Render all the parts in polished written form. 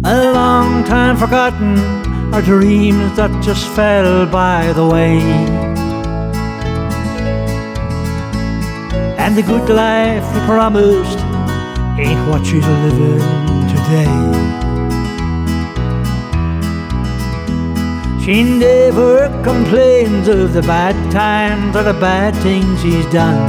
a long time forgotten, our dreams that just fell by the way. And the good life we promised ain't what she's living today. She never complains of the bad times or the bad things he's done.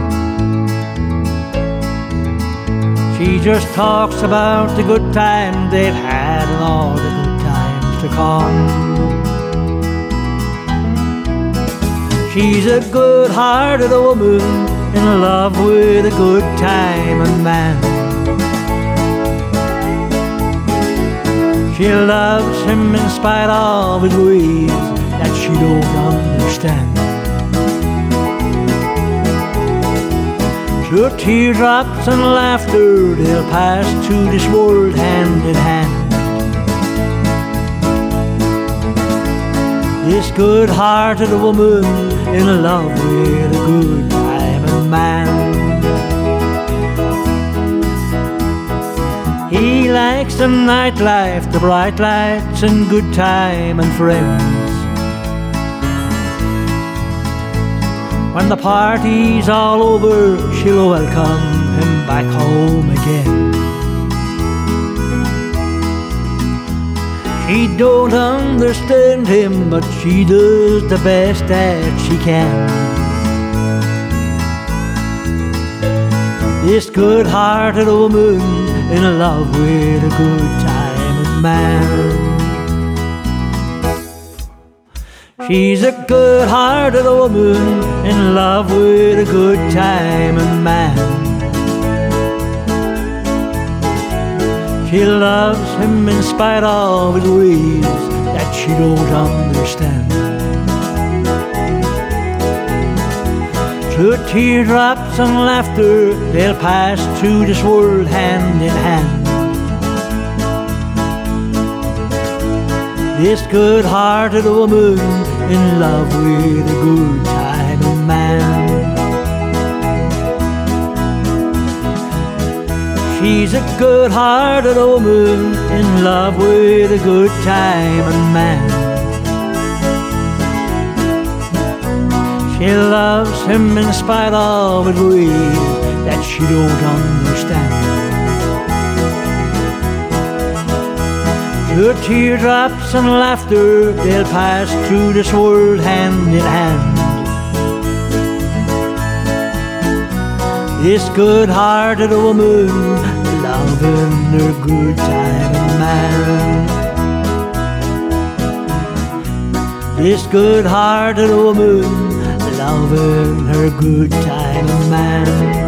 She just talks about the good times they've had and all the good times to come. She's a good-hearted woman in love with a good time and man. She loves him in spite of his ways that she don't understand. Through teardrops and laughter, they'll pass through this world hand in hand. This good-hearted woman in love with a good time and man. He likes the nightlife, the bright lights and good time and friends. When the party's all over, she'll welcome him back home again. She don't understand him, but she does the best that she can. This good-hearted woman in love with a good time and man. She's a good-hearted woman in love with a good time and man. She loves him in spite of his ways that she don't understand. Through teardrops and laughter, they'll pass through this world hand in hand. This good-hearted woman in love with a good time and man. She's a good-hearted woman in love with a good time and man. She loves him in spite of his ways that she don't understand. Through teardrops and laughter, they'll pass through this world hand in hand. This good-hearted woman loving her good time and man. This good-hearted woman loving her good time and man.